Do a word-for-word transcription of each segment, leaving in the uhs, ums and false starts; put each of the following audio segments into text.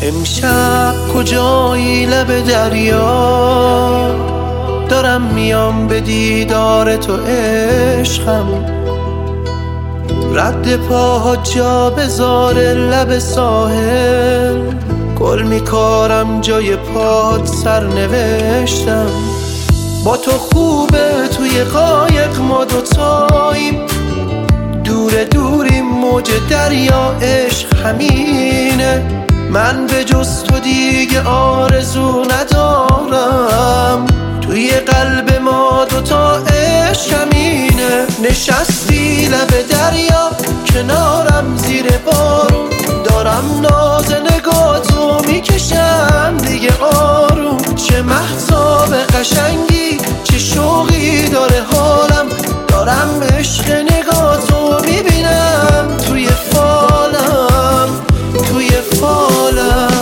امشب کجایی لب دریا، دارم میام به دیدار تو عشقم. رد پاها جا بذار لب ساحل، گل میکارم جای پات سر نوشتم. با تو خوبه توی قایق ما دوتاییم، دور دوریم موج دریا عشق همینه. من به جز تو دیگه آرزو ندارم، توی قلب ما دوتا عشق همینه. نشستی لب دریا کنارم زیر بارون، دارم ناز نگاتو میکشم دیگه آروم. چه مهتاب قشنگی، چه شوقی داره حالم، دارم عشق نگاتو میبینم توی فالم، توی فالم.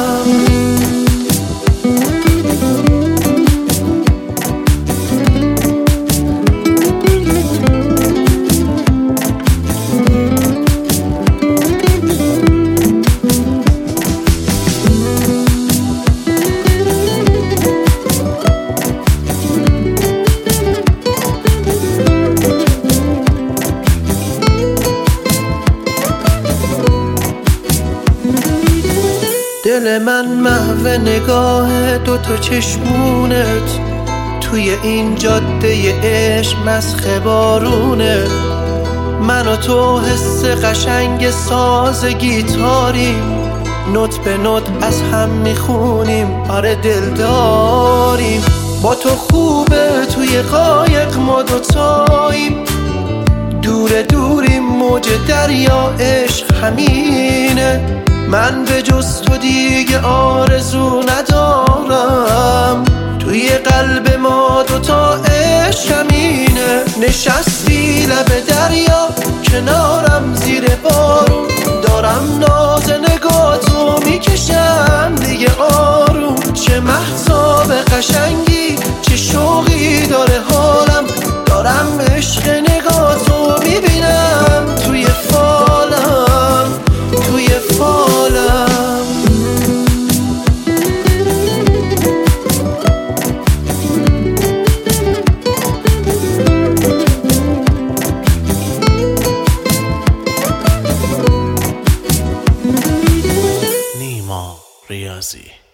دل من محو نگاه دوتا چشمونت، توی این جاده عشق مسخ بارونه. من و تو حس قشنگ ساز گیتاریم، نوت به نوت از هم میخونیم، آره دل داریم. با تو خوبه توی قایق ما دوتاییم، دور دوریم موج دریا عشق همینه. من به جز تو دیگه آرزو ندارم، توی قلب ما دوتا عشق همینه. نشستی لب دریا کنارم زیر بارون، دارم ناز نگاتو میکشم دیگه آروم. چه مهتاب قشنگی، چه شوقی داره حالم، دارم عشق نگاتو میبینم توی فالم، توی فالم. نیما ریاضی.